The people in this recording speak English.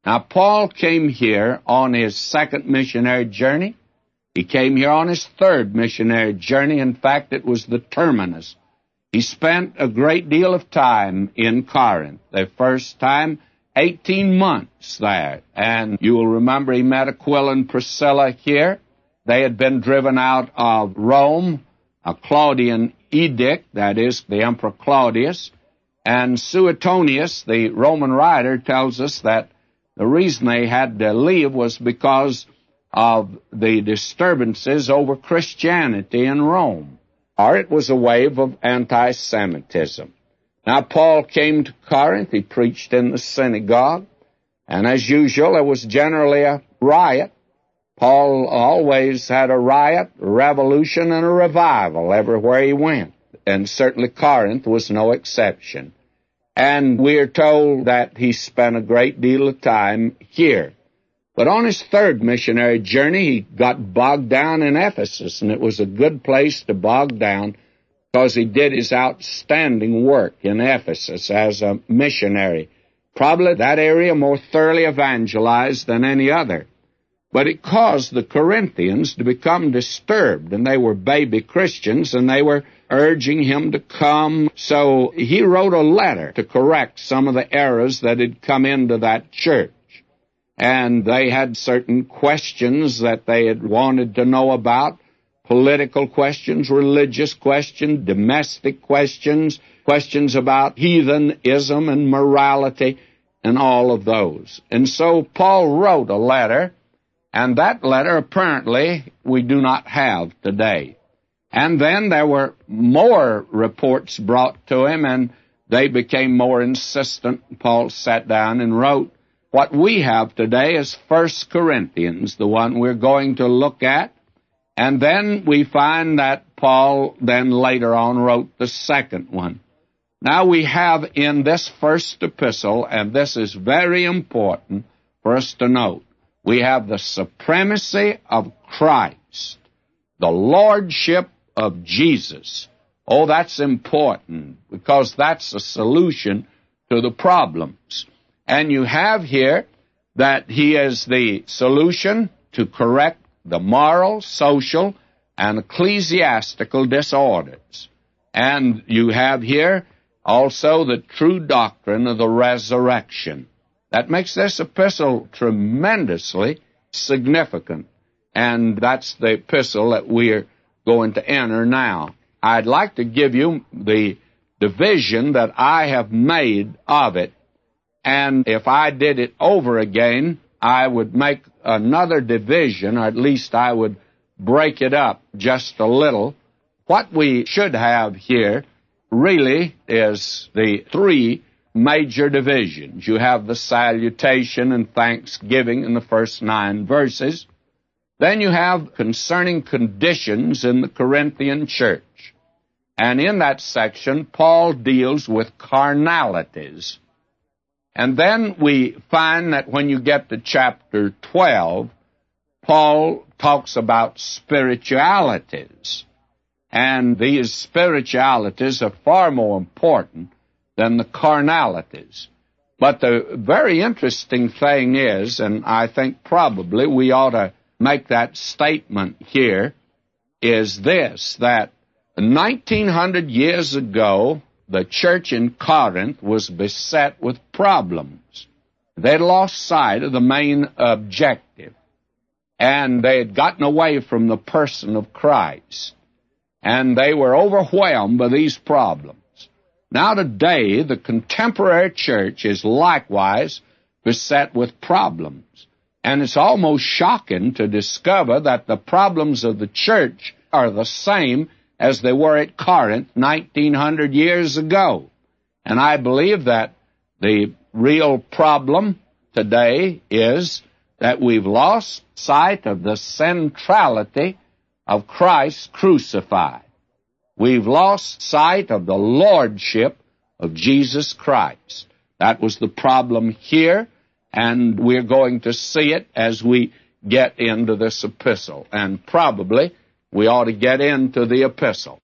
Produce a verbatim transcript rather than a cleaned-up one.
Now, Paul came here on his second missionary journey. He came here on his third missionary journey. In fact, it was the terminus. He spent a great deal of time in Corinth. The first time, eighteen months there. And you will remember he met Aquila and Priscilla here. They had been driven out of Rome, a Claudian edict, that is, the Emperor Claudius. And Suetonius, the Roman writer, tells us that the reason they had to leave was because of the disturbances over Christianity in Rome, or it was a wave of anti-Semitism. Now, Paul came to Corinth. He preached in the synagogue, and as usual, there was generally a riot. Paul always had a riot, a revolution, and a revival everywhere he went, and certainly Corinth was no exception. And we are told that he spent a great deal of time here. But on his third missionary journey, he got bogged down in Ephesus, and it was a good place to bog down because he did his outstanding work in Ephesus as a missionary. Probably that area more thoroughly evangelized than any other. But it caused the Corinthians to become disturbed, and they were baby Christians, and they were urging him to come. So he wrote a letter to correct some of the errors that had come into that church. And they had certain questions that they had wanted to know about, political questions, religious questions, domestic questions, questions about heathenism and morality, and all of those. And so Paul wrote a letter, and that letter apparently we do not have today. And then there were more reports brought to him, and they became more insistent. Paul sat down and wrote what we have today is First Corinthians, the one we're going to look at. And then we find that Paul then later on wrote the second one. Now we have in this first epistle, and this is very important for us to note, we have the supremacy of Christ, the lordship of Jesus. Oh, that's important because that's a solution to the problems. And you have here that he is the solution to correct the moral, social, and ecclesiastical disorders. And you have here also the true doctrine of the resurrection. That makes this epistle tremendously significant. And that's the epistle that we're going to enter now. I'd like to give you the division that I have made of it. And if I did it over again, I would make another division, or at least I would break it up just a little. What we should have here really is the three major divisions. You have the salutation and thanksgiving in the first nine verses. Then you have concerning conditions in the Corinthian church. And in that section, Paul deals with carnalities. And then we find that when you get to chapter twelve, Paul talks about spiritualities. And these spiritualities are far more important than the carnalities. But the very interesting thing is, and I think probably we ought to make that statement here, is this, that nineteen hundred years ago, the church in Corinth was beset with problems. They'd lost sight of the main objective, and they had gotten away from the person of Christ, and they were overwhelmed by these problems. Now today, the contemporary church is likewise beset with problems, and it's almost shocking to discover that the problems of the church are the same as they were at Corinth nineteen hundred years ago. And I believe that the real problem today is that we've lost sight of the centrality of Christ crucified. We've lost sight of the lordship of Jesus Christ. That was the problem here, and we're going to see it as we get into this epistle. And probably we ought to get into the epistle.